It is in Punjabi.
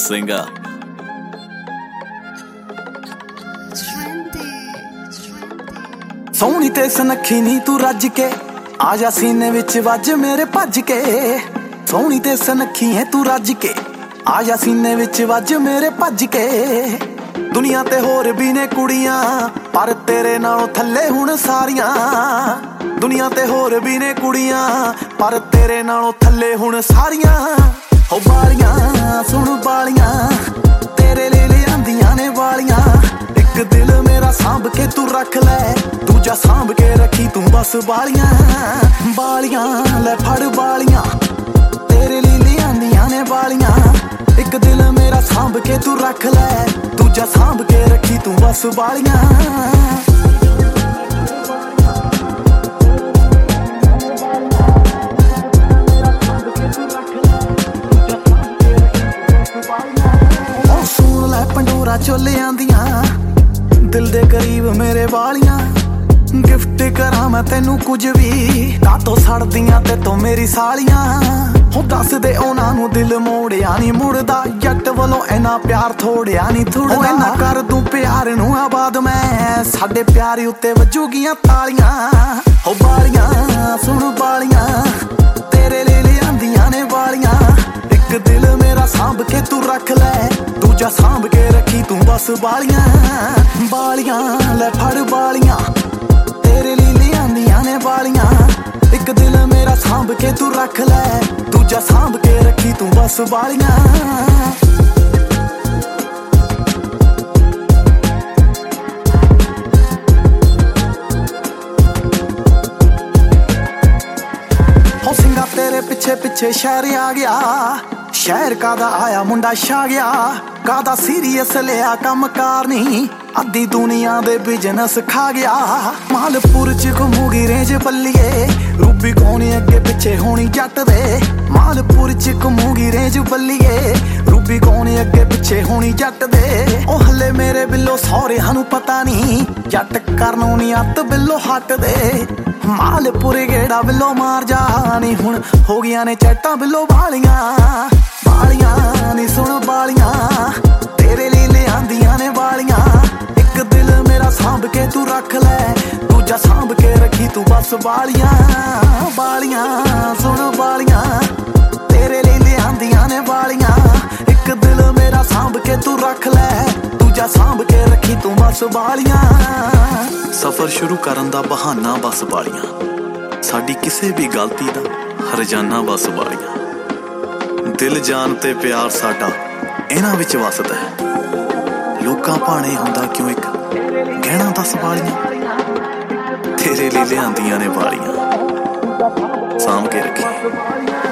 ਸਿੰਘਾ। ਸੋਹਣੀ ਤੇ ਸੁਨੱਖੀ ਨੀ ਤੂੰ ਰੱਜ ਕੇ ਆ ਜਾ ਸੀਨੇ ਵਿੱਚ ਵੱਜ ਮੇਰੇ ਭੱਜ ਕੇ। ਸੋਹਣੀ ਤੇ ਸੁਨੱਖੀ ਹੈ ਤੂੰ ਰੱਜ ਕੇ ਆ ਜਾ ਸੀਨੇ ਵਿੱਚ ਵੱਜ ਮੇਰੇ ਭੱਜ ਕੇ। ਦੁਨੀਆ ਤੇ ਹੋਰ ਵੀ ਨੇ ਕੁੜੀਆਂ ਪਰ ਤੇਰੇ ਨਾਲੋਂ ਥੱਲੇ ਹੁਣ ਸਾਰੀਆਂ। ਦੁਨੀਆ ਤੇ ਹੋਰ ਵੀ ਨੇ ਕੁੜੀਆਂ ਪਰ ਤੇਰੇ ਨਾਲੋਂ ਥੱਲੇ ਹੁਣ ਸਾਰੀਆਂ। ਹੋ ਬਾਲੀਆਂ ਸੁਣ ਬਾਲੀਆਂ ਤੇਰੇ ਲਈ ਲਿਆਂਦੀਆਂ ਨੇ ਵਾਲੀਆਂ। ਇੱਕ ਦਿਲ ਮੇਰਾ ਸਾਂਭ ਕੇ ਤੂੰ ਰੱਖ ਲੈ ਦੂਜਾ ਸਾਂਭ ਕੇ ਰੱਖੀ ਤੂੰ ਬਸ ਬਾਲੀਆਂ। ਬਾਲੀਆਂ ਲੈ ਫੜ ਬਾਲੀਆਂ ਤੇਰੇ ਲਈ ਲਿਆਂਦੀਆਂ ਨੇ ਵਾਲੀਆਂ। ਇੱਕ ਦਿਲ ਮੇਰਾ ਸਾਂਭ ਕੇ ਤੂੰ ਰੱਖ ਲੈ ਦੂਜਾ ਸਾਂਭ ਕੇ ਰੱਖੀ ਤੂੰ ਬਸ ਬਾਲੀਆਂ। ਸੁਣ ਲੈ ਪੰਡੋਰਾ ਚੋਲਿਆਂ ਦੀਆਂ ਦਿਲ ਦੇ ਕਰੀਬ ਮੇਰੇ ਵਾਲੀਆਂ। ਗਿਫਟ ਕਰਾਂ ਮੈਂ ਤੈਨੂੰ ਕੁਝ ਵੀ ਕਾਤੋਂ ਸੜਦੀਆਂ ਤੇ ਤੂੰ ਮੇਰੀ ਸਾਲੀਆਂ। ਹੋ ਦੱਸ ਦੇ ਉਹਨਾਂ ਨੂੰ ਦਿਲ ਮੋੜਿਆ ਨੀ ਮੁੜਦਾ ਜੱਟ ਵੱਲੋਂ ਇੰਨਾ ਪਿਆਰ ਥੋੜਿਆ ਨੀ ਥੋੜਦਾ। ਇੰਨਾ ਕਰ ਦੂੰ ਪਿਆਰ ਨੂੰ ਆਬਾਦ ਮੈਂ ਸਾਡੇ ਪਿਆਰ ਉੱਤੇ ਵੱਜੂਗੀਆਂ ਤਾਲੀਆਂ। ਹੋ ਬਾਲੀਆਂ ਸੁਣ ਬਾਲੀਆਂ ਤੇਰੇ ਲਈ ਲਿਆਂਦੀਆਂ ਨੇ ਵਾਲੀਆਂ। ਇੱਕ ਦਿਲ ਮੇਰਾ ਸਾਂਭ ਕੇ ਤੂੰ ਰੱਖ ਲੈ ਦੂਜਾ ਸਾਂਭ ਕੇ ਰੱਖੀ ਤੂੰ ਬਸ ਬਾਲੀਆਂ। ਬਾਲੀਆਂ ਲੈ ਫੜ ਬਾਲੀਆਂ ਤੇਰੇ ਲਈ ਲਿਆਂਦੀਆਂ ਨੇ ਵਾਲੀਆਂ। ਇੱਕ ਦਿਲ ਮੇਰਾ ਸਾਂਭ ਕੇ ਤੂੰ ਰੱਖ ਲੈ ਦੂਜਾ ਸਾਂਭ ਕੇ ਰੱਖੀ ਤੂੰ ਬਸ ਬਾਲੀਆਂ। ਹੋ ਸਿੰਘਾ ਤੇਰੇ ਪਿੱਛੇ ਪਿੱਛੇ ਸ਼ਹਿਰ ਆ ਗਿਆ। ਸ਼ਹਿਰ ਕਾਦਾ ਆਇਆ ਮੁੰਡਾ ਛਾ ਗਿਆ। ਕਾਦਾ ਸੀਰੀਅਸ ਲਿਆ ਕੰਮ ਕਾਰ ਨਹੀਂ ਅੱਧੀ ਦੁਨੀਆ ਦੇ ਬਿਜ਼ਨਸ ਖਾ ਗਿਆ। ਮਾਲਪੁਰ ਚ ਘੁੰਮੂਗੀ ਰੇਂਜ ਬੱਲੀਏ ਰੂਬੀ ਕੋਣੀ ਅੱਗੇ ਪਿੱਛੇ ਹੋਣੀ ਜੱਟ ਦੇ। ਮਾਲਪੁਰ ਚ ਘੁੰਮੂਗੀ ਰੇਂਜ ਬੱਲੀਏ ਰੂਬੀ ਕੋਣੀ ਅੱਗੇ ਪਿੱਛੇ ਹੋਣੀ ਜੱਟ ਦੇ। ਉਹ ਹੱਲੇ ਮੇਰੇ ਬਿੱਲੋ ਸਹੁਰਿਆਂ ਨੂੰ ਪਤਾ ਨਹੀਂ ਜੱਟ ਕਰਨੋਂ ਨੀ ਅੱਤ ਬਿੱਲੋ ਹੱਟਦੇ। ਮਾਲਪੁਰ ਗੇੜਾ ਬਿੱਲੋ ਮਾਰ ਜਾ ਨੀ ਹੁਣ ਹੋ ਗਈਆਂ ਨੇ ਚੈਟਾਂ ਬਿੱਲੋ ਵਾਲੀਆਂ। ਬਾਲੀਆਂ ਨੀ ਸੁਣ ਬਾਲੀਆਂ ਤੇਰੇ ਲਈ ਲਿਆਂਦੀਆਂ ਨੇ ਵਾਲੀਆਂ। ਇੱਕ ਦਿਲ ਮੇਰਾ ਸਾਂਭ ਕੇ ਤੂੰ ਰੱਖ ਲੈ ਦੂਜਾ ਸਾਂਭ ਕੇ ਰੱਖੀ ਤੂੰ ਬਸ ਬਾਲੀਆਂ। ਬਾਲੀਆਂ ਸੁਣ ਬਾਲੀਆਂ ਤੇਰੇ ਲਈ ਲਿਆਂਦੀਆਂ ਨੇ ਵਾਲੀਆਂ। ਇੱਕ ਦਿਲ ਮੇਰਾ ਸਾਂਭ ਕੇ ਤੂੰ ਰੱਖ ਲੈ ਦੂਜਾ ਸਾਂਭ ਕੇ ਰੱਖੀ ਤੂੰ ਬਸ ਬਾਲੀਆਂ। ਸਫ਼ਰ ਸ਼ੁਰੂ ਕਰਨ ਦਾ ਬਹਾਨਾ ਬਸ ਬਾਲੀਆਂ ਸਾਡੀ ਕਿਸੇ ਵੀ ਗਲਤੀ ਦਾ ਹਰਜਾਨਾ ਬਸ ਬਾਲੀਆਂ। ਦਿਲ ਜਾਨ ਤੇ ਪਿਆਰ ਸਾਡਾ ਇਹਨਾਂ ਵਿੱਚ ਵਸਦਾ ਹੈ। ਲੋਕਾਂ ਭਾਣੇ ਹੁੰਦਾ ਕਿਉਂ ਇੱਕ ਗਹਿਣਾ ਦੱਸ ਬਾਲੀਆਂ। ਤੇਰੇ ਲਈ ਲਿਆਂਦੀਆਂ ਨੇ ਵਾਲੀਆਂ ਸਾਂਭ ਕੇ ਰੱਖੀ।